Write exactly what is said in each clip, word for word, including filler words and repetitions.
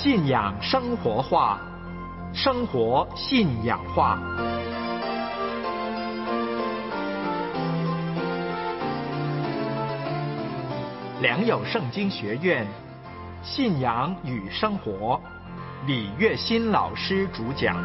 信仰生活化，生活信仰化。良友圣经学院信仰与生活，李月新老师主讲。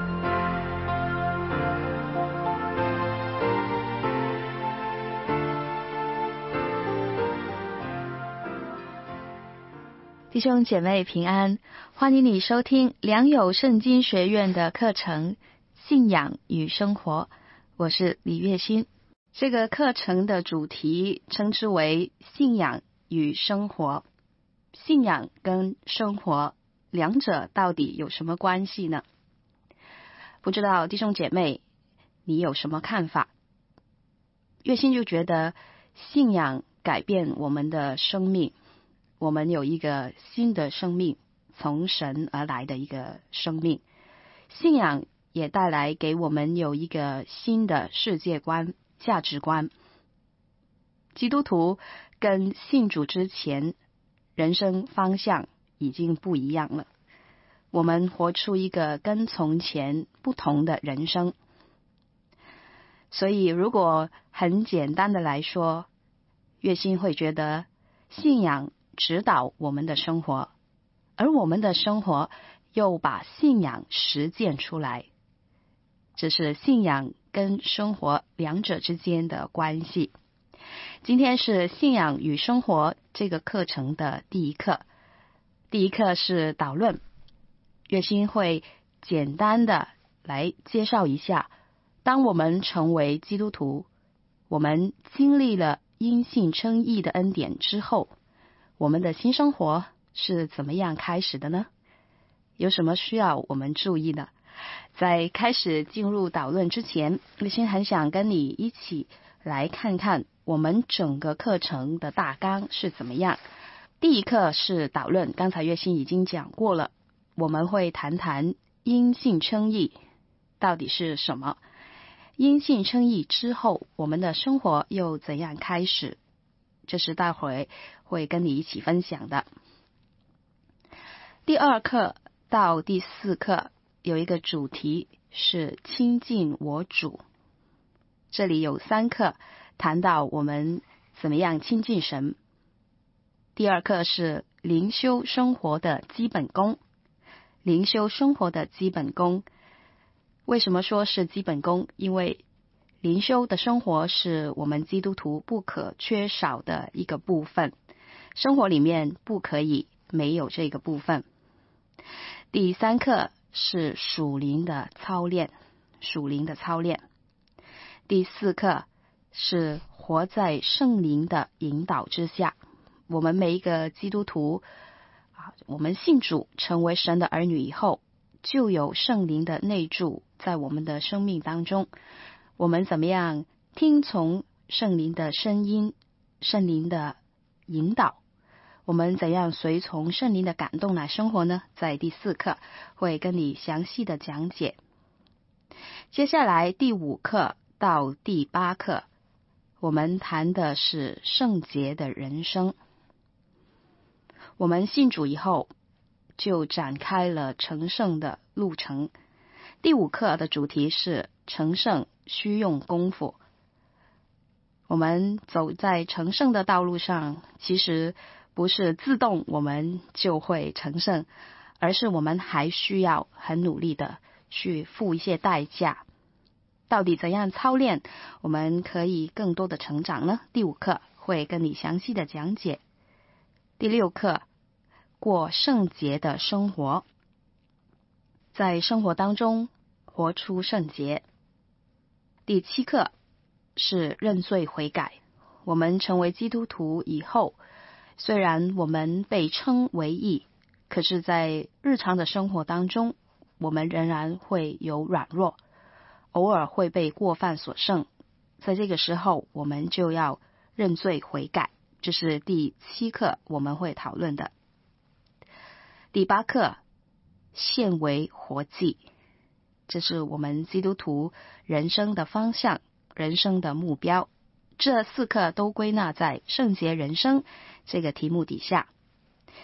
弟兄姐妹平安，欢迎你收听良友圣经学院的课程信仰与生活，我是李月新。这个课程的主题称之为信仰与生活。信仰跟生活两者到底有什么关系呢？不知道弟兄姐妹你有什么看法？月新就觉得信仰改变我们的生命，我们有一个新的生命，从神而来的一个生命。信仰也带来给我们有一个新的世界观、价值观。基督徒跟信主之前，人生方向已经不一样了。我们活出一个跟从前不同的人生。所以如果很简单的来说，月新会觉得信仰指导我们的生活，而我们的生活又把信仰实践出来。这是信仰跟生活两者之间的关系。今天是信仰与生活这个课程的第一课。第一课是导论，月新会简单的来介绍一下，当我们成为基督徒，我们经历了因信称义的恩典之后，我们的新生活是怎么样开始的呢？有什么需要我们注意的？在开始进入导论之前，月新很想跟你一起来看看我们整个课程的大纲是怎么样。第一课是导论，刚才月新已经讲过了，我们会谈谈因信称义到底是什么，因信称义之后我们的生活又怎样开始，这是待会会跟你一起分享的。第二课到第四课有一个主题是亲近我主，这里有三课谈到我们怎么样亲近神。第二课是灵修生活的基本功，灵修生活的基本功。为什么说是基本功？因为灵修的生活是我们基督徒不可缺少的一个部分，生活里面不可以没有这个部分。第三课是属灵的操练，属灵的操练。第四课是活在圣灵的引导之下。我们每一个基督徒啊，我们信主成为神的儿女以后，就有圣灵的内住在我们的生命当中。我们怎么样听从圣灵的声音，圣灵的引导，我们怎样随从圣灵的感动来生活呢？在第四课会跟你详细的讲解。接下来第五课到第八课，我们谈的是圣洁的人生。我们信主以后，就展开了成圣的路程。第五课的主题是成圣需用功夫。我们走在成圣的道路上，其实不是自动我们就会成圣，而是我们还需要很努力的去付一些代价。到底怎样操练我们可以更多的成长呢？第五课会跟你详细的讲解。第六课，过圣洁的生活，在生活当中活出圣洁。第七课是认罪悔改。我们成为基督徒以后，虽然我们被称为义，可是在日常的生活当中，我们仍然会有软弱，偶尔会被过犯所胜。在这个时候，我们就要认罪悔改，这是第七课我们会讨论的。第八课，献为活祭，这是我们基督徒人生的方向，人生的目标。这四课都归纳在圣洁人生这个题目底下。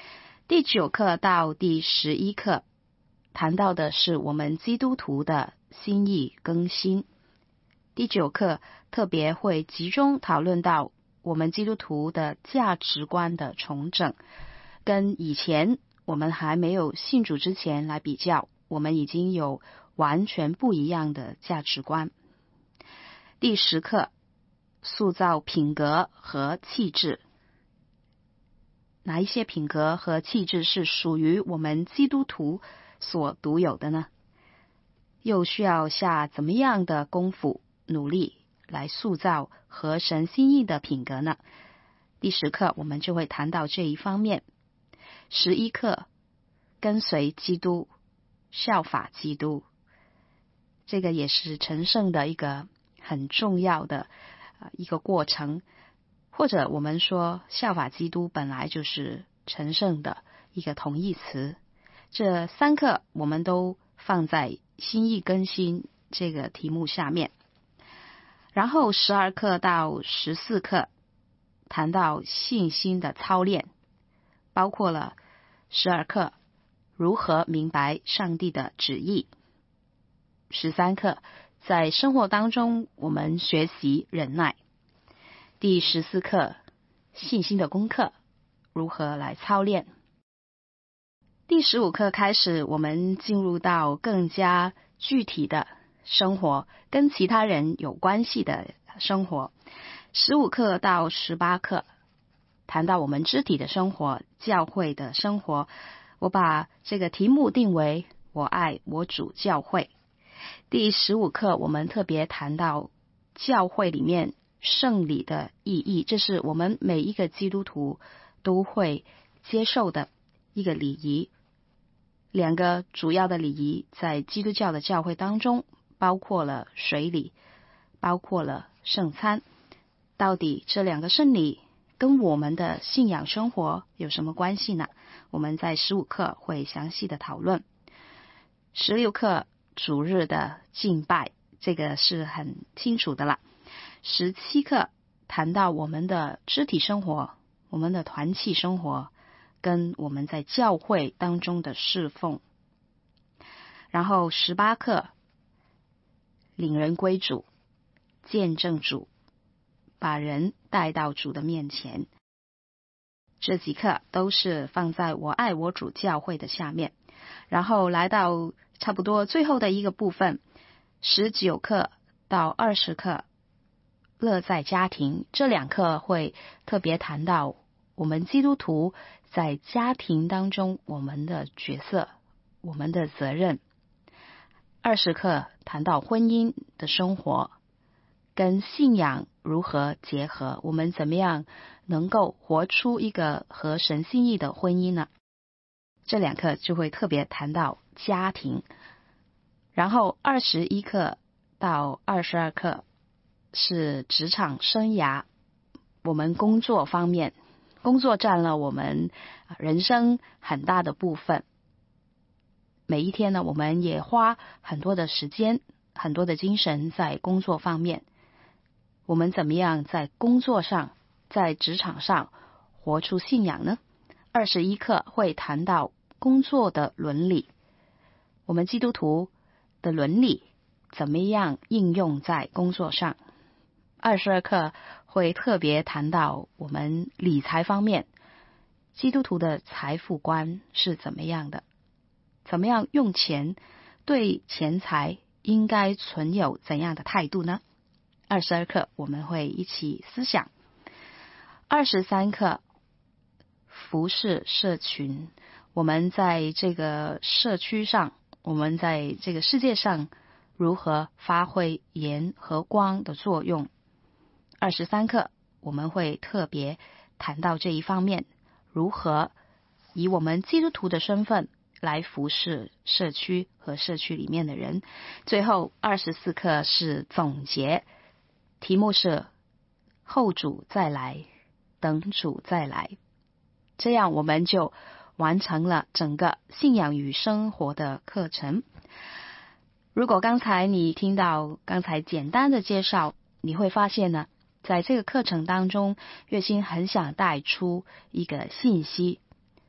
第九课到第十一课谈到的是我们基督徒的心意更新。第九课特别会集中讨论到我们基督徒的价值观的重整，跟以前我们还没有信主之前来比较，我们已经有完全不一样的价值观。第十课塑造品格和气质。哪一些品格和气质是属于我们基督徒所独有的呢？又需要下怎么样的功夫努力来塑造合神心意的品格呢？第十课我们就会谈到这一方面。十一课跟随基督，效法基督，这个也是成圣的一个很重要的、呃、一个过程，或者我们说效法基督本来就是成圣的一个同义词。这三课我们都放在心意更新这个题目下面。然后十二课到十四课谈到信心的操练，包括了十二课如何明白上帝的旨意，十三课在生活当中我们学习忍耐，第十四课信心的功课如何来操练。第十五课开始，我们进入到更加具体的生活，跟其他人有关系的生活。十五课到十八课谈到我们肢体的生活，教会的生活，我把这个题目定为我爱我主教会。第十五课我们特别谈到教会里面圣礼的意义，这是我们每一个基督徒都会接受的一个礼仪。两个主要的礼仪在基督教的教会当中，包括了水礼，包括了圣餐。到底这两个圣礼跟我们的信仰生活有什么关系呢？我们在十五课会详细的讨论。十六课主日的敬拜，这个是很清楚的了。十七课谈到我们的肢体生活，我们的团契生活，跟我们在教会当中的侍奉。然后十八课领人归主，见证主，把人带到主的面前。这几课都是放在我爱我主教会的下面。然后来到差不多最后的一个部分，十九课到二十课乐在家庭，这两课会特别谈到我们基督徒在家庭当中我们的角色，我们的责任。二十课谈到婚姻的生活跟信仰如何结合，我们怎么样能够活出一个合神心意的婚姻呢？这两课就会特别谈到家庭。然后二十一课到二十二课是职场生涯，我们工作方面，工作占了我们人生很大的部分。每一天呢，我们也花很多的时间，很多的精神在工作方面。我们怎么样在工作上，在职场上活出信仰呢？二十一课会谈到工作的伦理，我们基督徒的伦理怎么样应用在工作上。二十二课会特别谈到我们理财方面，基督徒的财富观是怎么样的，怎么样用钱，对钱财应该存有怎样的态度呢？二十二课我们会一起思想。二十三课服侍社群，我们在这个社区上，我们在这个世界上如何发挥盐和光的作用。二十三课我们会特别谈到这一方面，如何以我们基督徒的身份来服侍社区和社区里面的人。最后二十四课是总结，题目是后主再来，等主再来。这样我们就完成了整个信仰与生活的课程。如果刚才你听到刚才简单的介绍，你会发现呢，在这个课程当中，月心很想带出一个信息，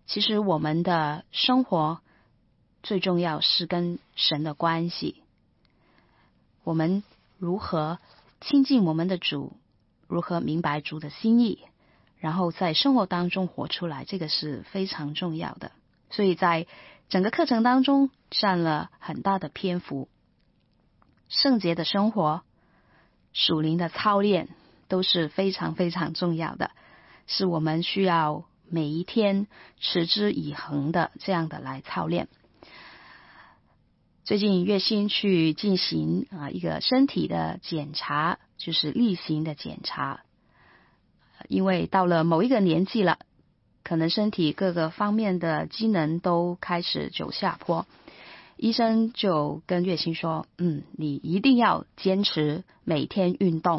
其实我们的生活最重要是跟神的关系，我们如何亲近我们的主，如何明白主的心意，然后在生活当中活出来，这个是非常重要的。所以在整个课程当中占了很大的篇幅，圣洁的生活、属灵的操练都是非常非常重要的，是我们需要每一天持之以恒的这样的来操练。最近月薪去进行啊一个身体的检查，就是例行的检查，因为到了某一个年纪了，可能身体各个方面的机能都开始走下坡，医生就跟月薪说，嗯，你一定要坚持每天运动。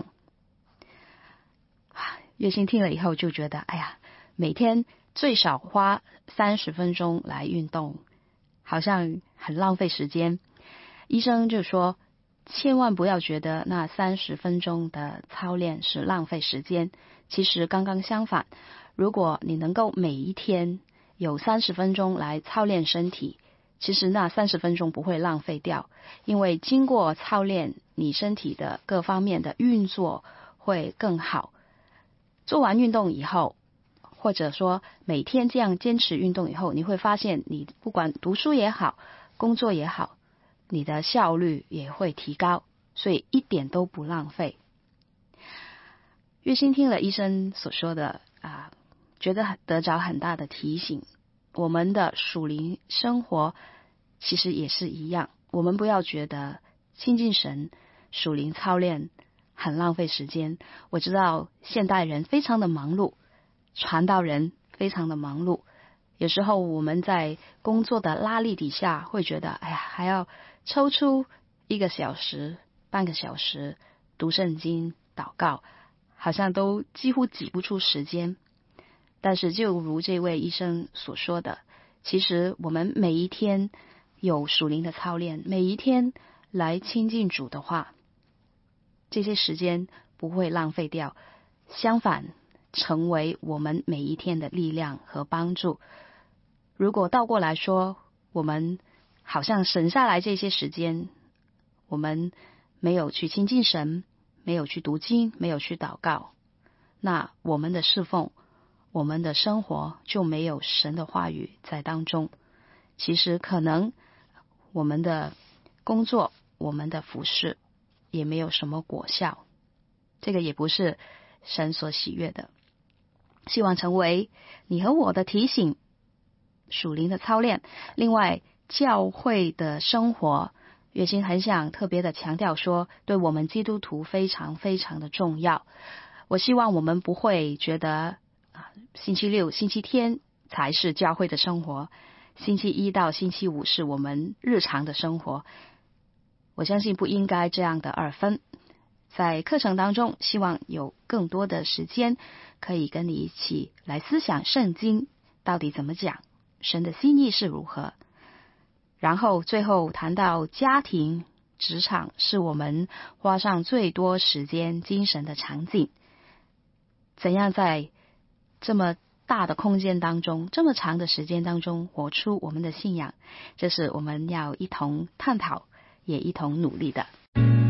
月薪听了以后就觉得，哎呀，每天最少花三十分钟来运动，好像很浪费时间。医生就说，千万不要觉得那三十分钟的操练是浪费时间，其实刚刚相反，如果你能够每一天有三十分钟来操练身体，其实那三十分钟不会浪费掉，因为经过操练，你身体的各方面的运作会更好。做完运动以后，或者说每天这样坚持运动以后，你会发现你不管读书也好，工作也好，你的效率也会提高，所以一点都不浪费。月薪听了医生所说的啊，觉得得着很大的提醒。我们的属灵生活其实也是一样，我们不要觉得亲近神、属灵操练很浪费时间。我知道现代人非常的忙碌，传道人非常的忙碌，有时候我们在工作的拉力底下会觉得，哎呀，还要抽出一个小时、半个小时读圣经、祷告，好像都几乎挤不出时间。但是就如这位医生所说的，其实我们每一天有属灵的操练，每一天来亲近主的话，这些时间不会浪费掉，相反成为我们每一天的力量和帮助。如果倒过来说，我们好像省下来这些时间，我们没有去亲近神，没有去读经，没有去祷告，那我们的侍奉，我们的生活就没有神的话语在当中。其实可能我们的工作，我们的服事也没有什么果效，这个也不是神所喜悦的。希望成为你和我的提醒，属灵的操练。另外，教会的生活，月薪很想特别的强调说，对我们基督徒非常非常的重要。我希望我们不会觉得啊，星期六、星期天才是教会的生活，星期一到星期五是我们日常的生活。我相信不应该这样的二分。在课程当中，希望有更多的时间可以跟你一起来思想圣经到底怎么讲，神的心意是如何。然后最后谈到家庭、职场是我们花上最多时间精神的场景，怎样在这么大的空间当中，这么长的时间当中活出我们的信仰，这是我们要一同探讨也一同努力的。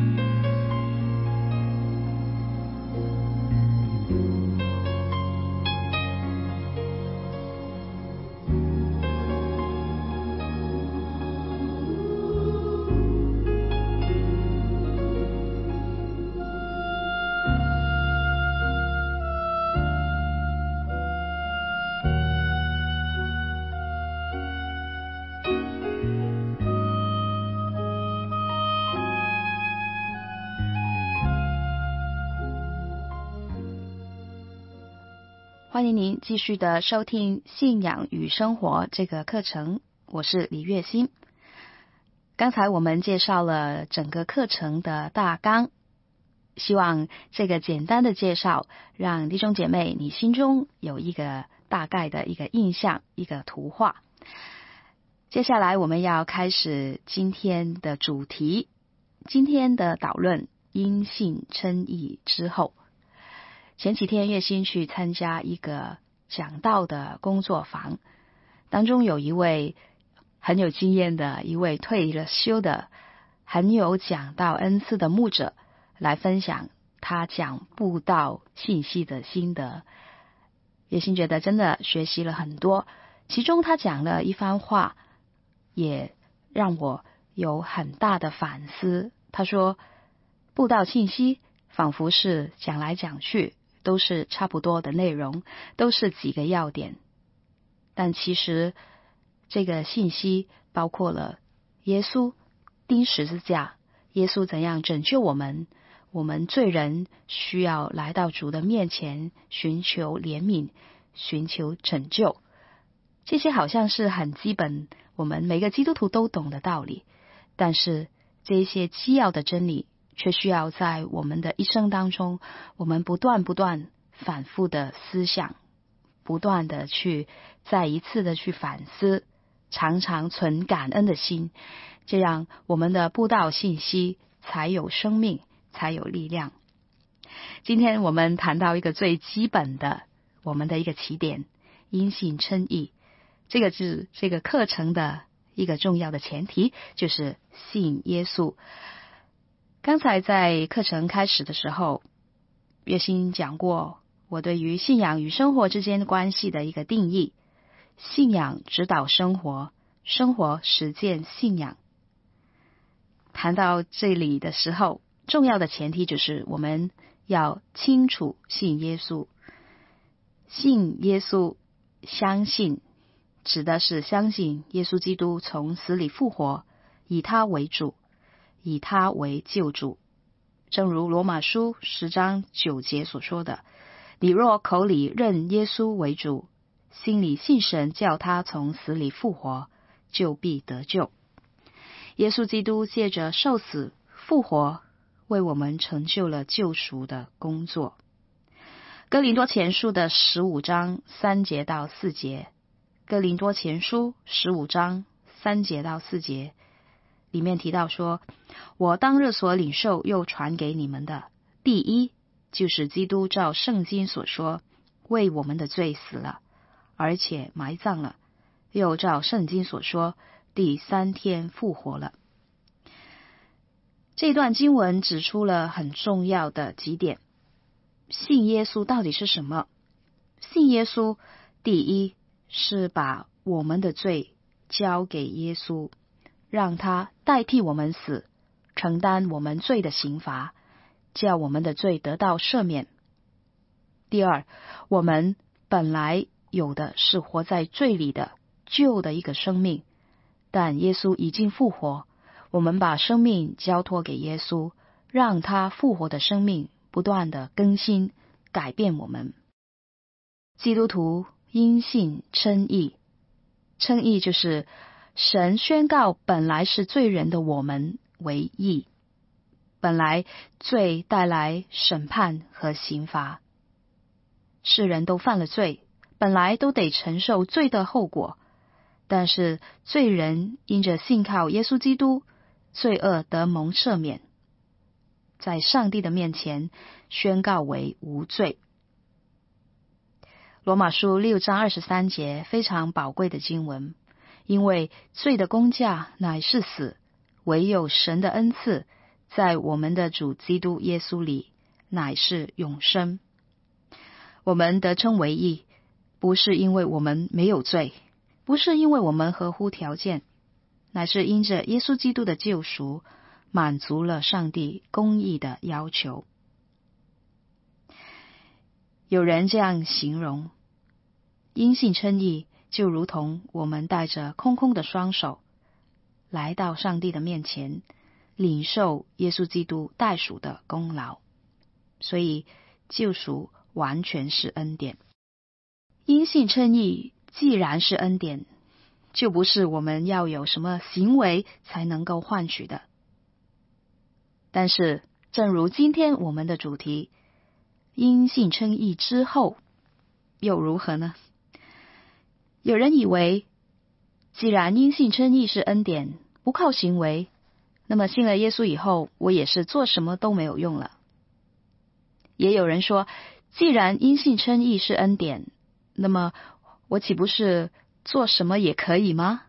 欢迎您继续的收听信仰与生活这个课程，我是李月欣。刚才我们介绍了整个课程的大纲，希望这个简单的介绍让弟兄姐妹你心中有一个大概的一个印象，一个图画。接下来我们要开始今天的主题，今天的导论，因信称义之后。前几天月薪去参加一个讲道的工作坊， 当中有一位很有经验的一位退了休的很有讲道恩赐的牧者来分享他讲布道信息的心得。叶欣觉得真的学习了很多，其中他讲了一番话也让我有很大的反思。他说布道信息仿佛是讲来讲去都是差不多的内容，都是几个要点，但其实这个信息包括了耶稣钉十字架，耶稣怎样拯救我们，我们罪人需要来到主的面前寻求怜悯，寻求拯救。这些好像是很基本，我们每个基督徒都懂的道理，但是这些基要的真理却需要在我们的一生当中，我们不断不断反复的思想，不断的去再一次的去反思，常常存感恩的心，这样我们的布道信息才有生命，才有力量。今天我们谈到一个最基本的我们的一个起点，因信称义，这个是这个课程的一个重要的前提，就是信耶稣。刚才在课程开始的时候，月欣讲过我对于信仰与生活之间的关系的一个定义，信仰指导生活，生活实践信仰。谈到这里的时候，重要的前提就是我们要清楚信耶稣。信耶稣，相信指的是相信耶稣基督从死里复活，以他为主，以他为救主。正如罗马书十章九节所说的，你若口里认耶稣为主，心里信神叫他从死里复活，就必得救。耶稣基督借着受死复活，为我们成就了救赎的工作。哥林多前书的十五章三节到四节，哥林多前书十五章三节到四节里面提到说，我当日所领受又传给你们的，第一就是基督照圣经所说，为我们的罪死了，而且埋葬了，又照圣经所说，第三天复活了。这段经文指出了很重要的几点。信耶稣到底是什么？信耶稣，第一是把我们的罪交给耶稣，让他代替我们死，承担我们罪的刑罚，叫我们的罪得到赦免。第二，我们本来有的是活在罪里的旧的一个生命，但耶稣已经复活，我们把生命交托给耶稣，让他复活的生命不断的更新改变我们。基督徒因信称义，称义就是神宣告本来是罪人的我们为义。本来罪带来审判和刑罚，世人都犯了罪，本来都得承受罪的后果，但是罪人因着信靠耶稣基督，罪恶得蒙赦免，在上帝的面前宣告为无罪。罗马书六章二十三节非常宝贵的经文，因为罪的工价乃是死，唯有神的恩赐在我们的主基督耶稣里乃是永生。我们得称为义，不是因为我们没有罪，不是因为我们合乎条件，乃是因着耶稣基督的救赎，满足了上帝公义的要求。有人这样形容，因信称义就如同我们带着空空的双手来到上帝的面前，领受耶稣基督代赎的功劳。所以救赎完全是恩典。因信称义既然是恩典，就不是我们要有什么行为才能够换取的。但是正如今天我们的主题，因信称义之后又如何呢？有人以为既然因信称义是恩典，不靠行为，那么信了耶稣以后，我也是做什么都没有用了。也有人说，既然因信称义是恩典，那么我岂不是做什么也可以吗？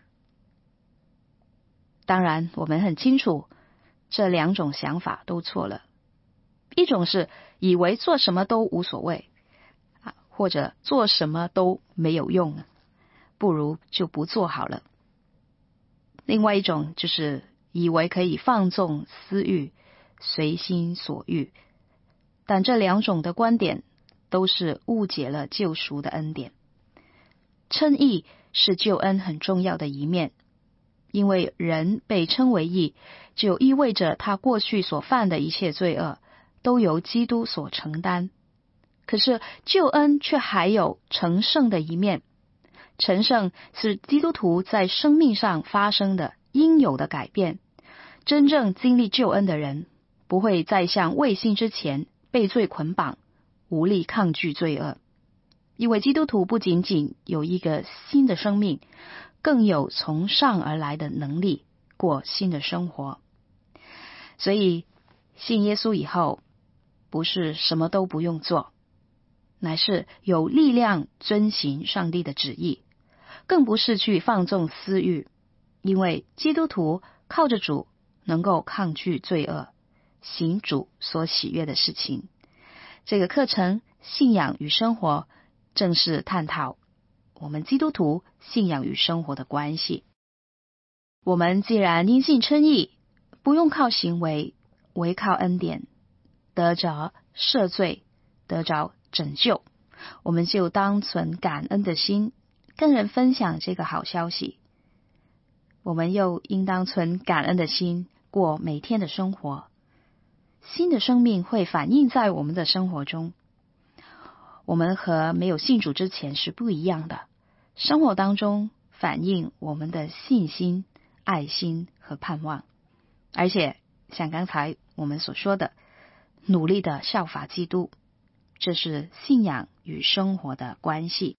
当然，我们很清楚，这两种想法都错了。一种是以为做什么都无所谓，或者做什么都没有用，不如就不做好了。另外一种就是以为可以放纵私欲，随心所欲，但这两种的观点都是误解了救赎的恩典。称义是救恩很重要的一面，因为人被称为义，就意味着他过去所犯的一切罪恶都由基督所承担。可是救恩却还有成圣的一面，成圣是基督徒在生命上发生的应有的改变。真正经历救恩的人，不会再像未信之前被罪捆绑，无力抗拒罪恶。因为基督徒不仅仅有一个新的生命，更有从上而来的能力过新的生活。所以信耶稣以后，不是什么都不用做，乃是有力量遵行上帝的旨意，更不是去放纵私欲，因为基督徒靠着主能够抗拒罪恶，行主所喜悦的事情。这个课程信仰与生活正是探讨我们基督徒信仰与生活的关系。我们既然因信称义，不用靠行为，唯靠恩典，得着赦罪，得着拯救，我们就当存感恩的心，跟人分享这个好消息。我们又应当存感恩的心，过每天的生活。新的生命会反映在我们的生活中。我们和没有信主之前是不一样的，生活当中反映我们的信心、爱心和盼望。而且像刚才我们所说的，努力的效法基督，这是信仰与生活的关系。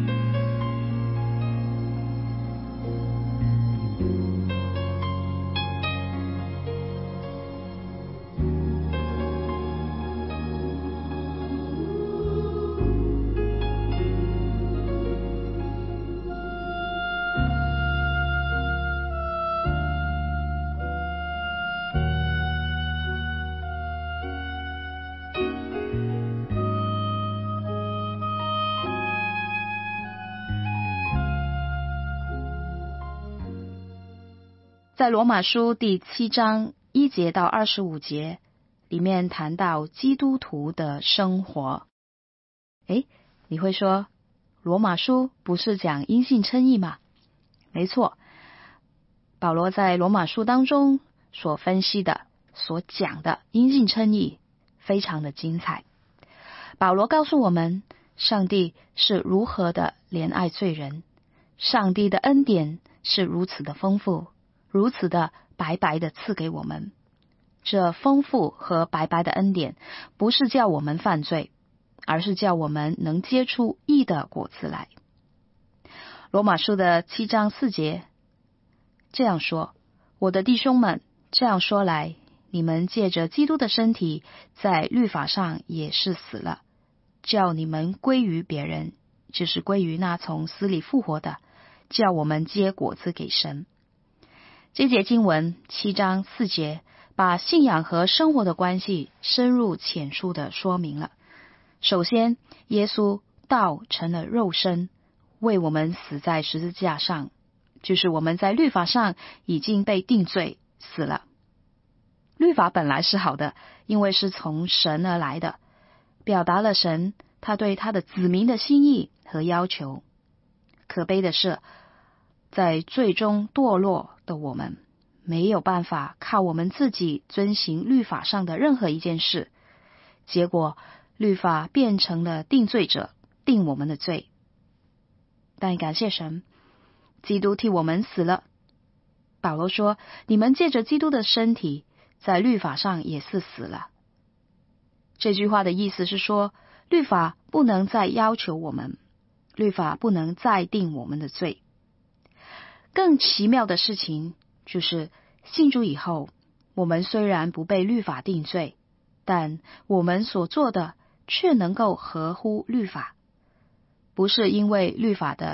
在罗马书第七章一节到二十五节里面谈到基督徒的生活。诶，你会说，罗马书不是讲因信称义吗？没错，保罗在罗马书当中所分析的、所讲的因信称义非常的精彩。保罗告诉我们，上帝是如何的怜爱罪人，上帝的恩典是如此的丰富，如此的白白的赐给我们。这丰富和白白的恩典，不是叫我们犯罪，而是叫我们能结出义的果子来。罗马书的七章四节这样说：我的弟兄们，这样说来，你们借着基督的身体，在律法上也是死了，叫你们归于别人，就是归于那从死里复活的，叫我们结果子给神。这节经文七章四节，把信仰和生活的关系深入浅出的说明了。首先，耶稣道成了肉身，为我们死在十字架上，就是我们在律法上已经被定罪死了。律法本来是好的，因为是从神而来的，表达了神他对他的子民的心意和要求。可悲的是，在最终堕落的我们，没有办法靠我们自己遵行律法上的任何一件事，结果律法变成了定罪者，定我们的罪。但感谢神，基督替我们死了。保罗说，你们借着基督的身体，在律法上也是死了。这句话的意思是说，律法不能再要求我们，律法不能再定我们的罪。更奇妙的事情就是信主以后，我们虽然不被律法定罪，但我们所做的却能够合乎律法。不是因为律法的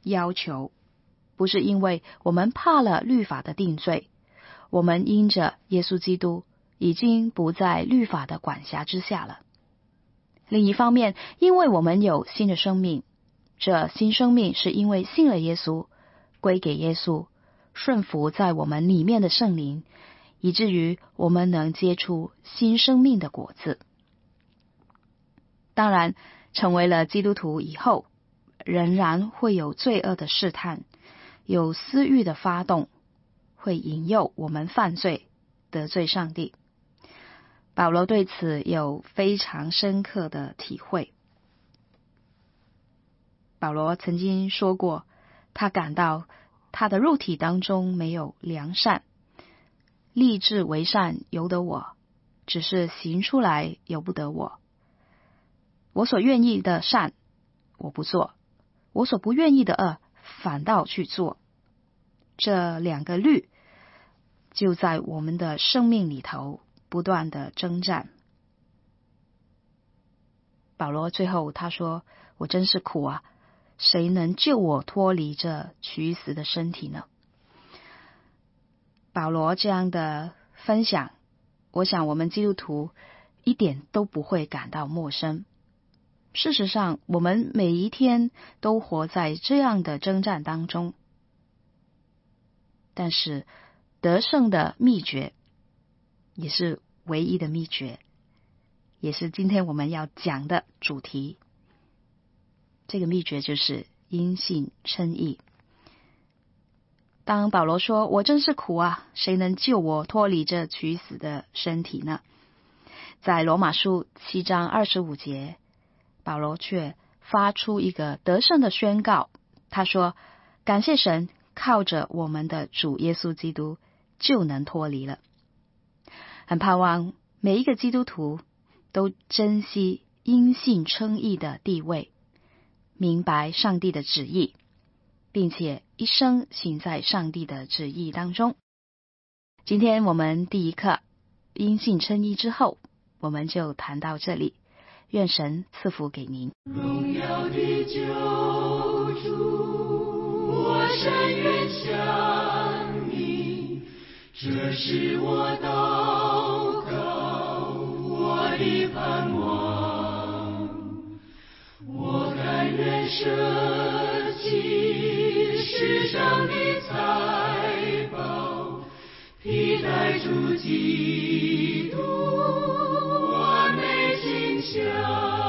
要求，不是因为我们怕了律法的定罪，我们因着耶稣基督已经不在律法的管辖之下了。另一方面，因为我们有新的生命，这新生命是因为信了耶稣，归给耶稣，顺服在我们里面的圣灵，以至于我们能结出新生命的果子。当然，成为了基督徒以后，仍然会有罪恶的试探，有私欲的发动，会引诱我们犯罪，得罪上帝。保罗对此有非常深刻的体会。保罗曾经说过，他感到他的肉体当中没有良善，立志为善由得我，只是行出来由不得我。我所愿意的善我不做，我所不愿意的恶反倒去做。这两个律就在我们的生命里头不断的征战。保罗最后他说，我真是苦啊，谁能救我脱离这取死的身体呢？保罗这样的分享，我想我们基督徒一点都不会感到陌生。事实上，我们每一天都活在这样的征战当中。但是得胜的秘诀，也是唯一的秘诀，也是今天我们要讲的主题。这个秘诀就是因信称义。当保罗说，我真是苦啊，谁能救我脱离这取死的身体呢？在罗马书七章二十五节，保罗却发出一个得胜的宣告。他说，感谢神，靠着我们的主耶稣基督就能脱离了。很盼望每一个基督徒都珍惜因信称义的地位，明白上帝的旨意，并且一生行在上帝的旨意当中。今天我们第一课因信称义之后，我们就谈到这里。愿神赐福给您。 荣耀的救主，我深愿向你，这是我祷告，我的盼望。我甘愿舍弃世上的财宝，替代主基督，我内心想。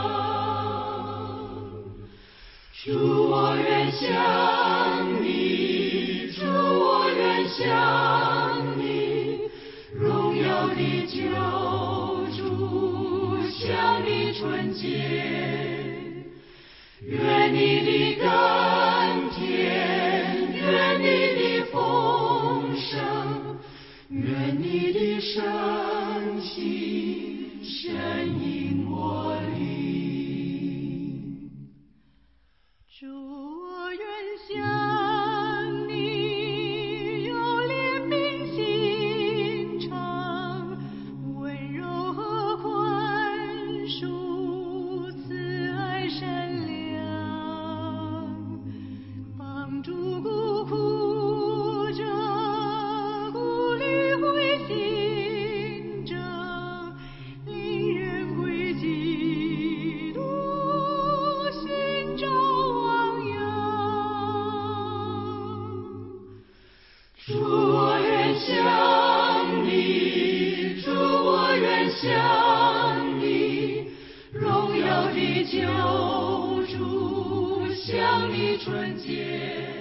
主，我愿向你，主，我愿向你，荣耀的救主，向你纯洁。愿你的甘甜，愿你的丰盛，愿你的圣心深引我灵。主，我愿向你，有怜悯心肠，温柔和宽恕，慈爱善良，帮助孤苦者，鼓励灰心者，领人归基督，寻找汪洋。主，我愿向你，主，我愿向你，荣耀的救主，向你纯洁。